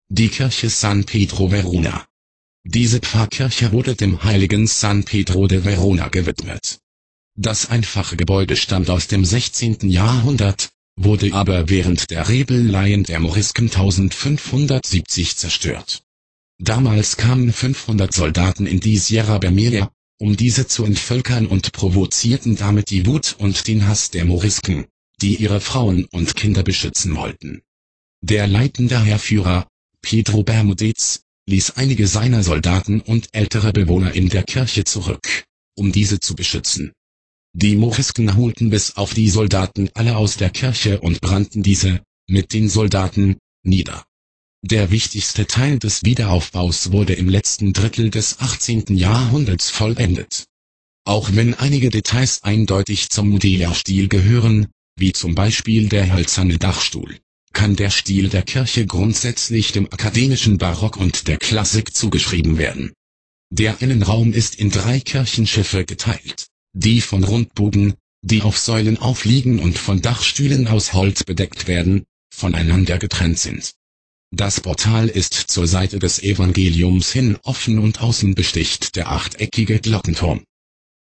die Kirche San Pietro Verona. Diese Pfarrkirche wurde dem heiligen San Pietro de Verona gewidmet. Das einfache Gebäude stammt aus dem 16. Jahrhundert, wurde aber während der Rebelleien der Morisken 1570 zerstört. Damals kamen 500 Soldaten in die Sierra Bermeja, um diese zu entvölkern, und provozierten damit die Wut und den Hass der Morisken, die ihre Frauen und Kinder beschützen wollten. Der leitende Heerführer, Pedro Bermudez, ließ einige seiner Soldaten und ältere Bewohner in der Kirche zurück, um diese zu beschützen. Die Morisken holten bis auf die Soldaten alle aus der Kirche und brannten diese, mit den Soldaten, nieder. Der wichtigste Teil des Wiederaufbaus wurde im letzten Drittel des 18. Jahrhunderts vollendet. Auch wenn einige Details eindeutig zum Mudéjar-Stil gehören, wie zum Beispiel der hölzerne Dachstuhl, kann der Stil der Kirche grundsätzlich dem akademischen Barock und der Klassik zugeschrieben werden. Der Innenraum ist in 3 Kirchenschiffe geteilt, die von Rundbogen, die auf Säulen aufliegen und von Dachstühlen aus Holz bedeckt werden, voneinander getrennt sind. Das Portal ist zur Seite des Evangeliums hin offen und außen besticht der achteckige Glockenturm.